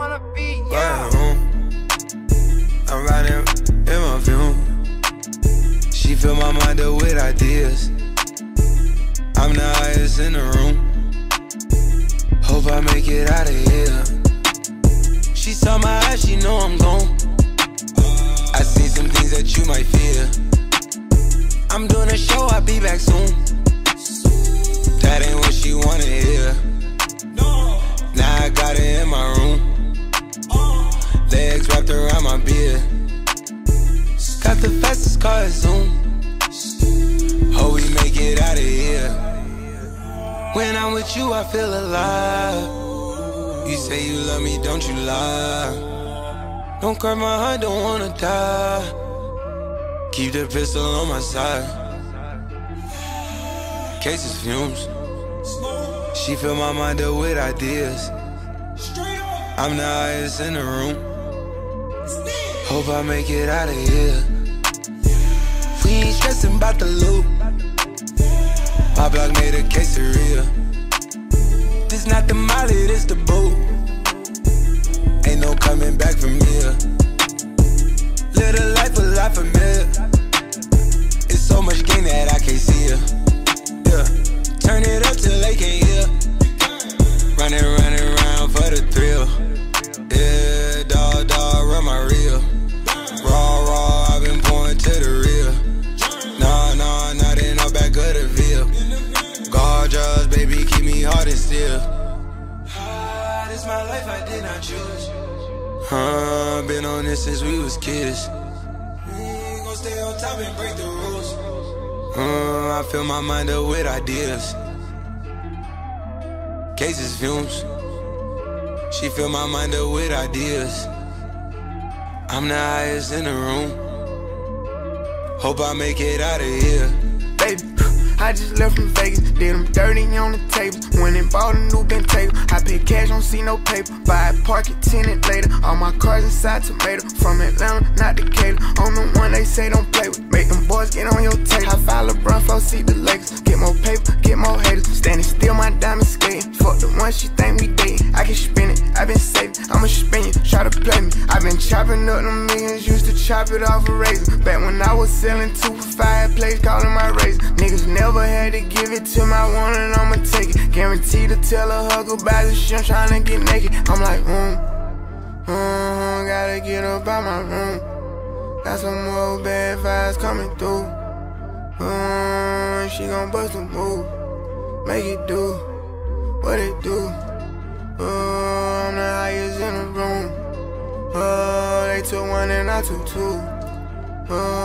wanna be, yeah. I'm riding in my fume. She fill my mind up with ideas. I'm the highest in the room. Hope I make it out of here. She saw my eyes, she know I'm gone. I see some things that you might fear. I'm doing a show, I'll be back soon. That ain't what she wanna hear. Now I got it in my room. Legs wrapped around my beard. Got the fastest car at Zoom. Hope we make it out of here. When I'm with you, I feel alive. You say you love me, don't you lie. Don't cry my heart, don't wanna die. Keep the pistol on my side. Cases fumes. She fill my mind up with ideas. I'm the highest in the room. Hope I make it out of here. We ain't stressing about the loot. My block made a quesadilla. This not the molly, this the boat. Ain't no coming back from here. Live a life a lot familiar. It's so much gain that I can't see her. Yeah, turn it up till they can't hear. Running around for the thrill. Yeah, dog, run my reel. Raw, I've been pouring to the real. Nah, not in the back of the veil. Gorgeous, baby, keep me hard and still. This my life, I did not choose. Been on this since we was kids. Gon' stay on top and break the rules. I fill my mind up with ideas. Cases fumes. She fill my mind up with ideas. I'm the highest in the room. Hope I make it out of here. Baby, I just left from Vegas, did them dirty on the table. Went and bought a new Bentayga. I pay cash, don't see no paper. Buy it, park it, tenant later. All my cars inside tomato. From Atlanta, not Decatur. I'm the one they say don't play with. Make them boys get on your tape. High five LeBron, flow, see the Lakers. Get more paper, get more haters. Standing still, my diamond skating. Fuck the one she think we dating. I can spin it, I been saving. I'ma spin it, try to play me. I been chopping up them millions, used to chop it off a razor. Back when I was selling 2 for 5 plays, calling my razor. Niggas never had to give it to my one and I'ma take it. Guaranteed to tell a hug about the shit, I'm tryna get naked. I'm like, gotta get up out my room. Got some more bad vibes coming through. She gon' bust a move, make it do what it do. I'm the highest in the room. They took one and I took two.